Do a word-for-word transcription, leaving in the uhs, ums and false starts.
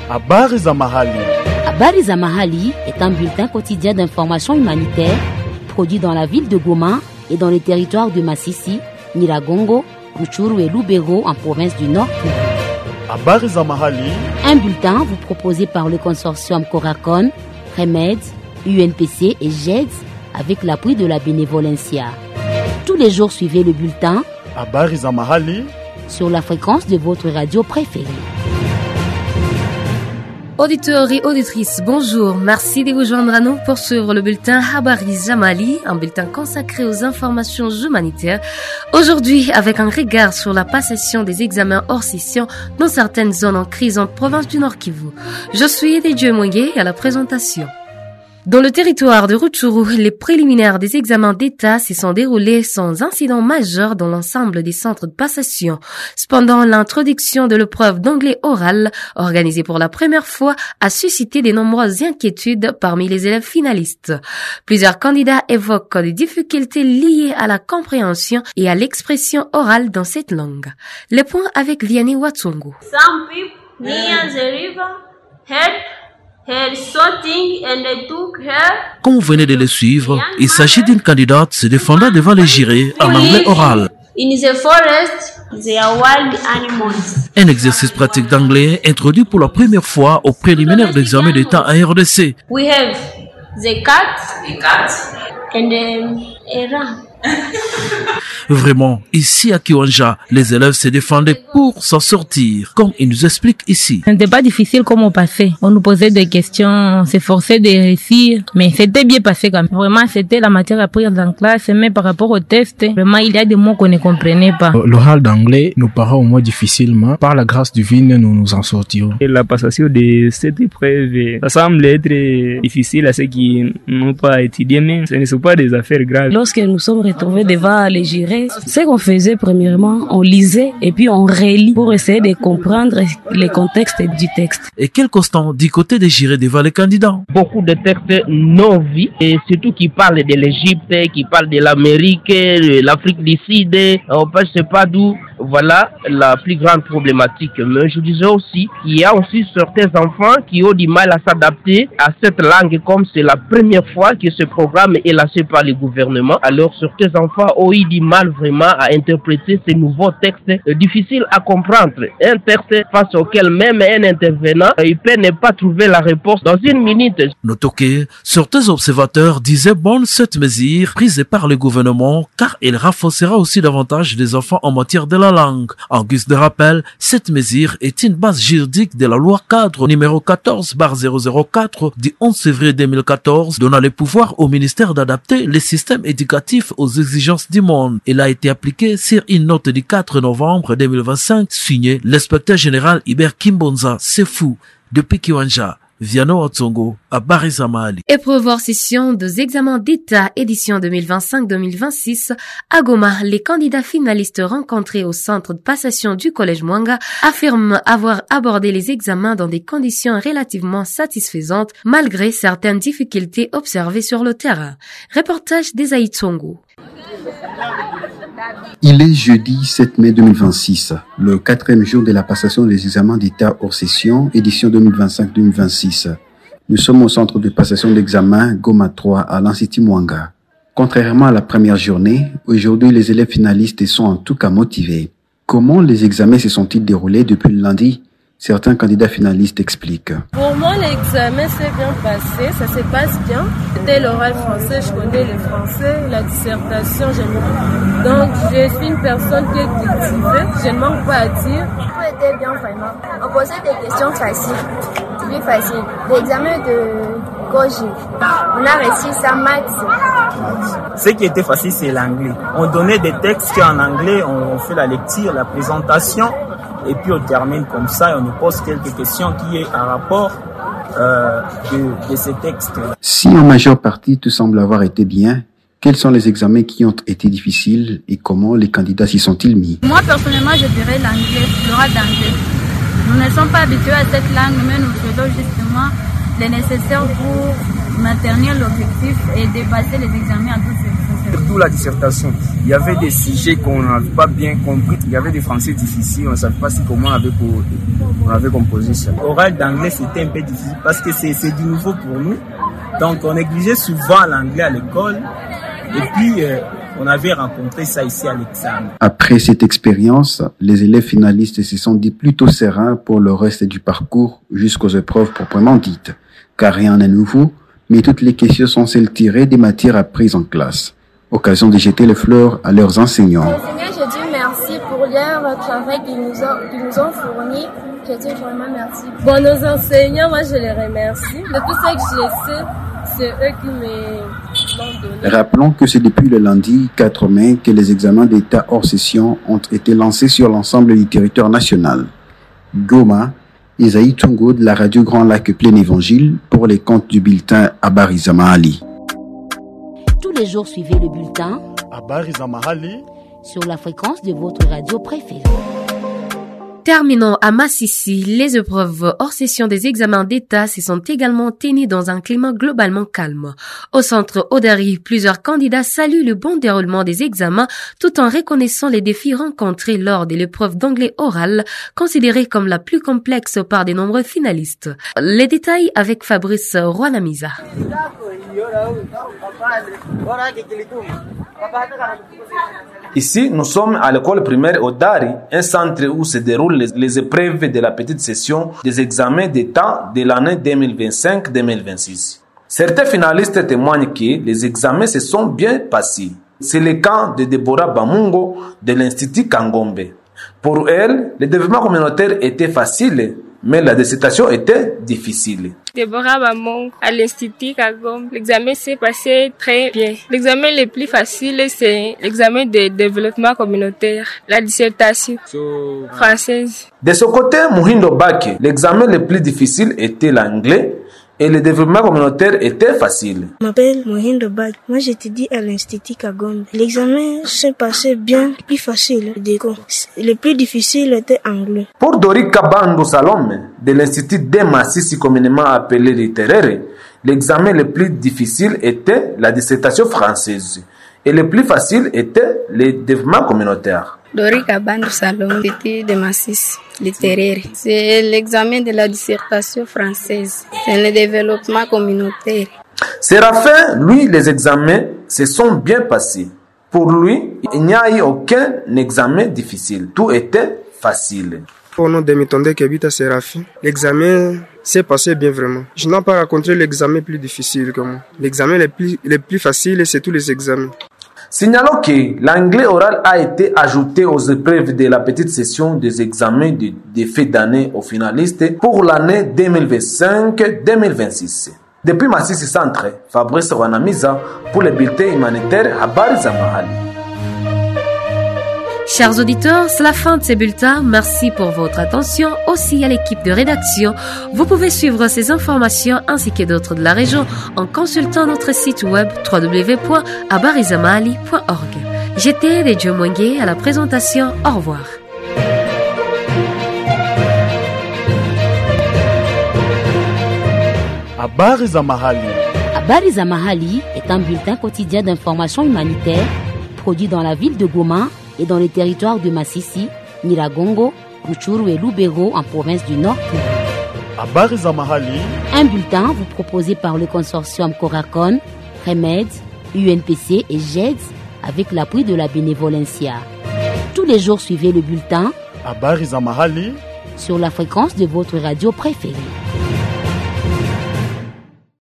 Habari za mahali. Habari za mahali est un bulletin quotidien d'information humanitaire produit dans la ville de Goma et dans les territoires de Masisi, Nyiragongo, Rutshuru et Lubero en province du Nord. Habari za mahali. Un bulletin vous proposé par le consortium Coracon, Remède, U N P C et G E D S avec l'appui de la Bénévolencia. Tous les jours, suivez le bulletin Habari za mahali sur la fréquence de votre radio préférée. Auditeurs et auditrices, bonjour. Merci de vous joindre à nous pour suivre le bulletin Habari za mahali, un bulletin consacré aux informations humanitaires. Aujourd'hui, avec un regard sur la passation des examens hors session dans certaines zones en crise en province du Nord Kivu. Je suis Didier Mouye à la présentation. Dans le territoire de Rutshuru, les préliminaires des examens d'État se sont déroulés sans incident majeur dans l'ensemble des centres de passation. Cependant, l'introduction de l'épreuve d'anglais oral, organisée pour la première fois, a suscité de nombreuses inquiétudes parmi les élèves finalistes. Plusieurs candidats évoquent des difficultés liées à la compréhension et à l'expression orale dans cette langue. Le point avec Vianney Watsongo. Some people near the river had her shouting and they took her. Comme vous venez de le suivre, il s'agit d'une candidate se défendant devant les jurés en anglais oral. In the forest, there are wild animals. Un exercice pratique d'anglais introduit pour la première fois au préliminaire d'examen d'État en R D C. We have the cat, the cat, and um, a ram. Vraiment, ici à Kiwanja, les élèves se défendaient pour s'en sortir, comme il nous explique ici. Ce n'était pas difficile comme au passé. On nous posait des questions, on s'efforçait de réussir, mais c'était bien passé quand même. Vraiment, c'était la matière apprise en classe, mais par rapport au test, vraiment, il y a des mots qu'on ne comprenait pas. L'oral d'anglais nous paraît au moins difficilement. Par la grâce divine, nous nous en sortirons. Et la passation de cette épreuve, ça semble être difficile à ceux qui n'ont pas étudié, mais ce ne sont pas des affaires graves. Lorsque nous sommes retrouvés devant les jurés, ce qu'on faisait premièrement, on lisait et puis on relit pour essayer de comprendre le contexte du texte. Et quel constant du côté des jurés devant les candidats? Beaucoup de textes non vus et surtout qui parlent de l'Égypte, qui parlent de l'Amérique, de l'Afrique du Sud, on ne sait pas d'où. Voilà la plus grande problématique. Mais je disais aussi qu'il y a aussi certains enfants qui ont du mal à s'adapter à cette langue comme c'est la première fois que ce programme est lancé par le gouvernement. Alors certains enfants ont eu du mal vraiment à interpréter ces nouveaux textes difficiles à comprendre. Un texte face auquel même un intervenant, il peut ne pas trouver la réponse dans une minute. Notons que certains observateurs disaient bonne cette mesure prise par le gouvernement car elle renforcera aussi davantage les enfants en matière de la langue. En guise de rappel, cette mesure est une base juridique de la loi cadre numéro quatorze barre zéro zéro quatre du onze février deux mille quatorze donnant le pouvoir au ministère d'adapter les systèmes éducatifs aux exigences du monde. Elle a été appliquée sur une note du quatre novembre deux mille vingt-cinq signée l'inspecteur général Hubert Kimbonza Sefou depuis Kiwanja. Vianney Watsongo à Habari za mahali. Épreuve hors session des examens d'État édition deux mille vingt-cinq deux mille vingt-six. À Goma, les candidats finalistes rencontrés au centre de passation du collège Mwanga affirment avoir abordé les examens dans des conditions relativement satisfaisantes malgré certaines difficultés observées sur le terrain. Reportage d'Esaïe Tsongo. Il est jeudi sept mai deux mille vingt-six, le quatrième jour de la passation des examens d'État hors session, édition deux mille vingt-cinq deux mille vingt-six. Nous sommes au centre de passation d'examen Goma trois à l'Institut Mwanga. Contrairement à la première journée, aujourd'hui les élèves finalistes sont en tout cas motivés. Comment les examens se sont-ils déroulés depuis le lundi? Certains candidats finalistes expliquent. Pour moi, l'examen s'est bien passé, ça se passe bien. C'était l'oral français, je connais le français, la dissertation, j'aime bien. Donc, je suis une personne qui est cultivée, je ne manque pas à dire. Tout était bien vraiment. On posait des questions faciles, plus faciles. L'examen de Koji, on a réussi ça maths. Ce qui était facile, c'est l'anglais. On donnait des textes en anglais, on fait la lecture, la présentation. Et puis on termine comme ça et on nous pose quelques questions qui est en rapport euh, de, de ces textes. Si en majeure partie tout semble avoir été bien, quels sont les examens qui ont été difficiles et comment les candidats s'y sont-ils mis? Moi personnellement je dirais l'anglais, l'oral d'anglais. Nous ne sommes pas habitués à cette langue mais nous faisons justement le nécessaire pour maintenir l'objectif et dépasser les examens à tous ces Surtout la dissertation. Il y avait des sujets qu'on n'avait pas bien compris. Il y avait des français difficiles. On ne savait pas si comment on avait, on avait composé ça. Oral d'anglais, c'était un peu difficile parce que c'est, c'est du nouveau pour nous. Donc, on négligeait souvent l'anglais à l'école. Et puis, euh, on avait rencontré ça ici à l'examen. Après cette expérience, les élèves finalistes se sont dit plutôt sereins pour le reste du parcours jusqu'aux épreuves proprement dites. Car rien n'est nouveau, mais toutes les questions sont celles tirées des matières apprises en classe. Occasion de jeter les fleurs à leurs enseignants. Seigneur, je dis merci pour leur travail qu'ils nous ont, qu'ils nous ont fourni. Je dis vraiment merci. Bon, nos enseignants, moi je les remercie. De tout ça que je sais, c'est eux qui m'ont donné. Rappelons que c'est depuis le lundi quatre mai que les examens d'État hors session ont été lancés sur l'ensemble du territoire national. Goma, Isaïe Tungo de la radio Grand Lac Plein Évangile pour les comptes du bulletin Habari za Mahali. Tous les jours, suivez le bulletin Habari za Mahali sur la fréquence de votre radio préférée. Terminons à Massissi, les épreuves hors session des examens d'État se sont également tenues dans un climat globalement calme. Au centre Odari, plusieurs candidats saluent le bon déroulement des examens tout en reconnaissant les défis rencontrés lors de l'épreuve d'anglais oral, considérée comme la plus complexe par de nombreux finalistes. Les détails avec Fabrice Rwanamiza. Ici, nous sommes à l'école primaire Odari, un centre où se déroulent les, les épreuves de la petite session des examens d'État de l'année deux mille vingt-cinq deux mille vingt-six. Certains finalistes témoignent que les examens se sont bien passés. C'est le cas de Deborah Bamungo de l'Institut Kangombe. Pour elle, le développement communautaire était facile, mais la dissertation était difficile. Deborah Bamong à l'Institut Kagom. L'examen s'est passé très bien. L'examen le plus facile, c'est l'examen de développement communautaire, la dissertation so, française. De ce côté, Muhindo Bake, l'examen le plus difficile était l'anglais et le développement communautaire était facile. Je m'appelle Muhindo Bake. Moi, j'étudie à l'Institut Kagom. L'examen s'est passé bien, plus facile. Le plus difficile était anglais. Pour Dori Kabando Salome, de l'Institut de Massissi communément appelé littéraire, l'examen le plus difficile était la dissertation française et le plus facile était le développement communautaire. Dori Kabando Salome, Institut de Massissi littéraire. C'est l'examen de la dissertation française. C'est le développement communautaire. Séraphin, lui, les examens se sont bien passés. Pour lui, il n'y a eu aucun examen difficile. Tout était facile. Au nom de Mitonde Kebita Séraphin, l'examen s'est passé bien vraiment. Je n'ai pas rencontré l'examen plus difficile que moi. L'examen le plus, le plus facile, c'est tous les examens. Signalons que l'anglais oral a été ajouté aux épreuves de la petite session des examens de, de fin d'année aux finalistes pour l'année deux mille vingt-cinq deux mille vingt-six. Depuis Massissi Centre, Fabrice Rwanamiza pour le bulletin humanitaire Habari za Mahali. Chers auditeurs, c'est la fin de ces bulletins. Merci pour votre attention. Aussi à l'équipe de rédaction, vous pouvez suivre ces informations ainsi que d'autres de la région en consultant notre site web w w w point habari za mahali point org. J'étais Redio Mwenge à la présentation. Au revoir. Habari za Mahali. Habari za Mahali est un bulletin quotidien d'information humanitaire produit dans la ville de Goma et dans les territoires de Massissi, Nyiragongo, Rutshuru et Lubero en province du Nord. Habari za Mahali. Un bulletin vous proposé par le consortium Coracon, Remed, U N P C et G E D S avec l'appui de la bénévolencia. Tous les jours, suivez le bulletin Habari za Mahali sur la fréquence de votre radio préférée.